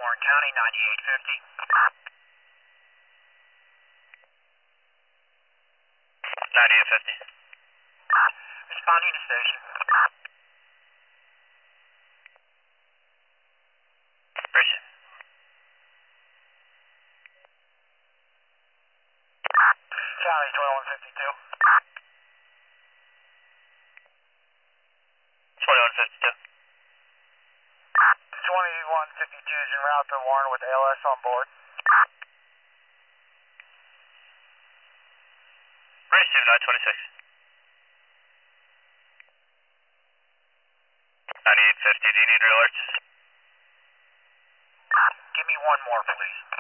Warren County, 9850. 9850. Responding to station. Appreciate it. Charlie, 2152. 2152. 2152 is en route to Warren with ALS on board. Received 926. 9850, do you need alerts? Give me one more, please.